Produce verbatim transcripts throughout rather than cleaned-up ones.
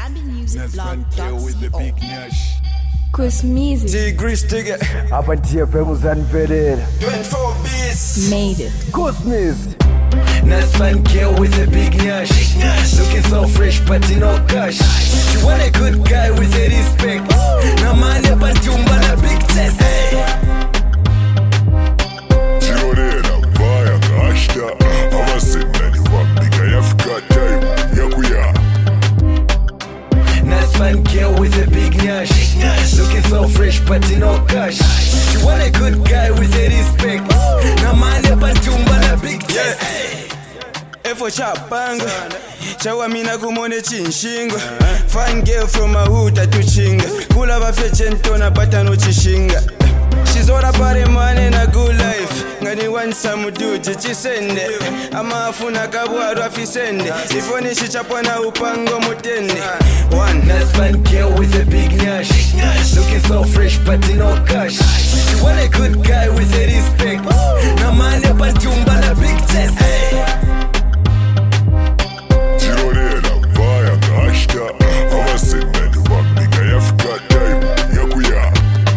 zambi music blog dot co. Chris Music. Tigris ticket. Hapa ndiye pemuzanipelele twenty-four bits. Made it. Chris Music. Nice fine girl with a big nyash. Looking so fresh but you no cash. She want a good guy with a respect. Na mali hapa ntumba na big test. Chirorera vaya kashta. Ama senda ni wambika yafika time yakuya. Nice fine girl with a big nyash. Looking so fresh but you no cash. She want a good guy with a respect. Na mali hapa ntumba na big test. Efo chapanga chawa mina kumone chinshinga. Fine girl from a hood atuchinga. Kula bafeche ntona bata no chishinga. She's all about the money and a good life. Ngani want some dude chisende. Ama afuna kabwa rafi sende. Sifoni shichapwa na upango mutende. One nice fine girl with a big nyash. Looking so fresh but you no cash. She want a good guy with a respect. Na mali hapa ntumba na big test. Chirorera vaya kashta. Ama senda ni wambika yafika time yakuya.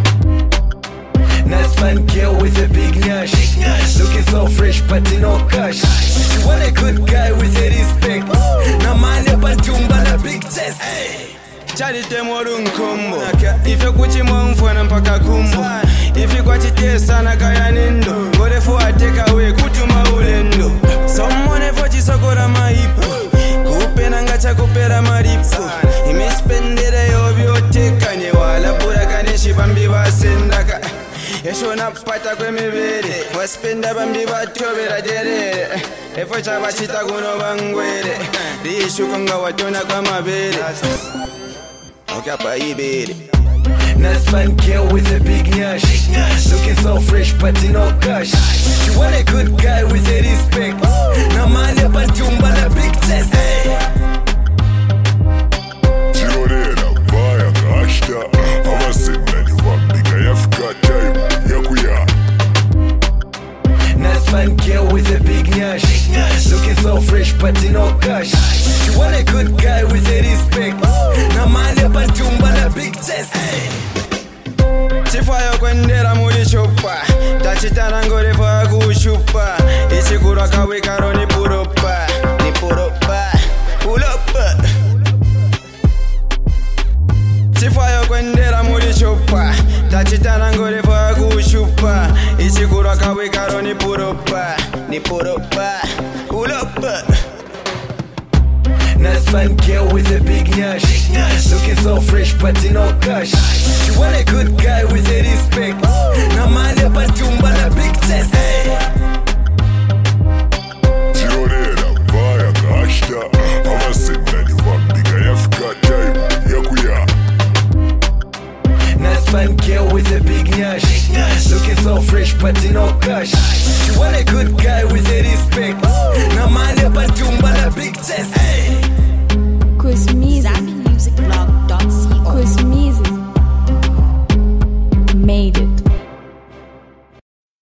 Nice fine girl with a big nyash. Looking so fresh but you no cash. She want a good guy with a respect. Na mali hapa ntumba na big test. Chali temoro nkombo. Ife kuchimwa mfwana mpaka kumbo. Ife kwa chitesa na kaya nindo. Ngore for a take away kutuma ulendo. Someone for chisokora maipo. Kupe nangacha kupera maripo. Imispendere yobyo teka nye wala pura kaneshi bambi basendaka. Yesho napata kwe mibere. Waspenda bambi batobera derere. Efo chaba chita kuno bangwere. Rishu konga watona kwa mabere. Okay, baby. Nice fine girl with a big nyash. Looking so fresh but you no cash. She want a good guy with a respect. Na mali hapa ntumba na big test. Chirorera vaya kashta. Ama senda ni wambika yafika time yakuya. Nice fine girl with a big nyash. Looking so fresh but you no cash. She want a good guy with a respect. Na mali hapa ntumba na big test. Chifayo kwendera muri chopa. Tachitana ngore fa kushupa. Ichikura kawe karo ni puropa. Ni puropa. Puropa. Chifayo kwendera muri chopa. Tachitana ngore fa kushupa. Ichikura kawe karo ni puropa. Ni puropa. Puropa. Nice fine girl with a big nyash. Looking so fresh but you no cash. She want a good guy with a respect. Na mali hapa ntumba na big test. Chirorera vaya kashta. Ama senda ni wambika yafika time yakuya. Nice fine girl with a big nyash. Looking so fresh but you no cash. She want a good guy with a respect. Na mali hapa ntumba na big test.